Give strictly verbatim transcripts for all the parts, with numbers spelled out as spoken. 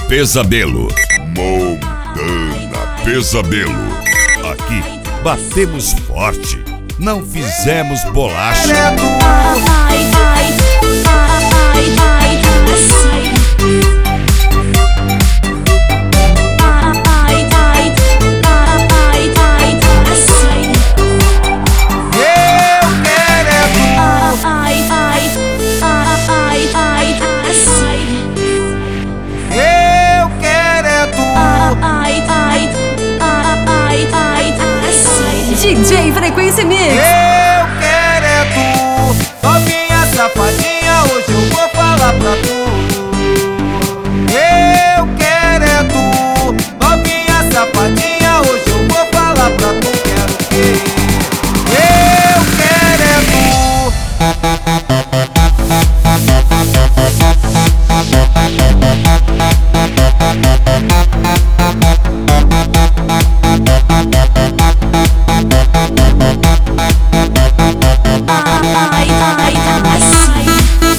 Pesadelo. Montana Pesadelo. Aqui batemos forte, não fizemos bolacha. Ai, ai, ai, ai, assim. Ai, ai, ai, ai, assim. Eu quero é tu. Ai, ai, ai, ai, assim. Eu quero é tu. Ai, ai, ai, ai, assim. D J Frequência Mix. Eu quero é tu. Novinha safadinha, hoje eu vou falar pra tu. Eu quero é tu. Novinha safadinha, hoje eu vou falar pra tu. Quero o quê? Eu quero é tu. Ai, ai, assim.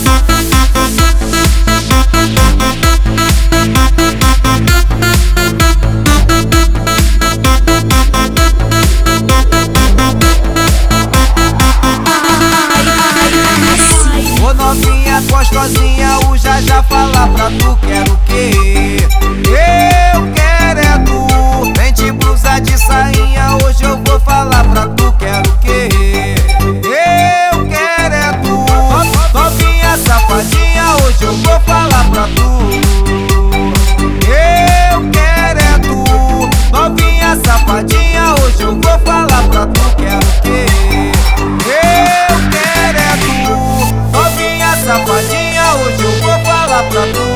Ô novinha gostosinha, o já já fala pra tu. Quero o quê? Eu quero é tu. Vem de blusa de sainha, hoje eu vou falar pra tu. Quero o quê? Eu quero é tu. Novinha safadinha, hoje eu vou falar pra tu. Eu quero é tu. Novinha safadinha, hoje eu vou falar pra tu. Quero o quê? Eu quero é tu. Novinha safadinha, hoje eu vou falar pra tu.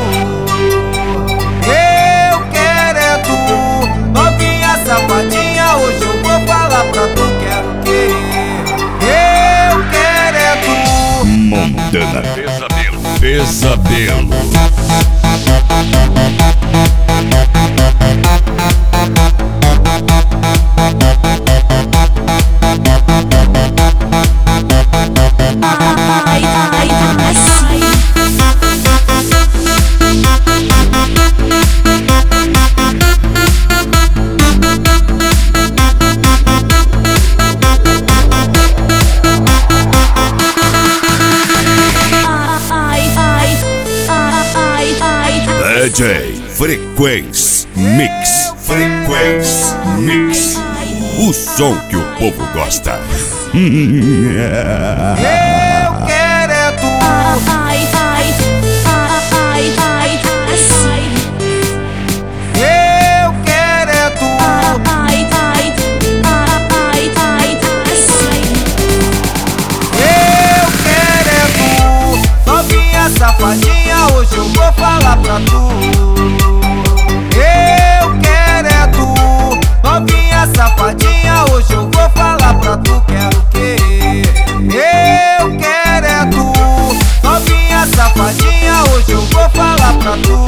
Eu quero é tu. Novinha safadinha, hoje eu vou falar pra tu. Quero o quê? Eu quero é tu. Montana Pesadelo. Pesadelo. Ai, ai, assim. Ai, ai, ai, ai, D J Frequência Mix. Frequência Mix. O som que o povo gosta. Eu quero é tu. ai, ai, ai, ai, assim. Eu quero é tu. Ai, ai, ai, ai, assim. Eu quero é tu. Novinha safadinha, hoje eu vou falar pra tu. Eu quero é tu. Novinha safadinha, hoje eu vou falar pra tu. Quero o quê? Eu quero é tu. Novinha safadinha, hoje eu vou falar pra tu.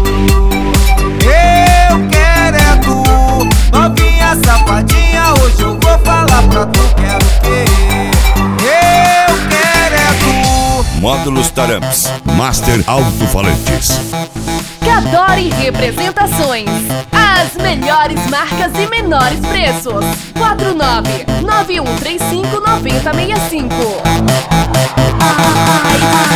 Eu quero é tu. Novinha safadinha, hoje eu vou falar pra tu. Quero o quê? Eu quero é tu. Módulos Taramps. Master Alto-Falantes. Cadore Representações. As melhores marcas e menores preços. quatro nove nove um três cinco nove zero seis cinco. Ai, ai.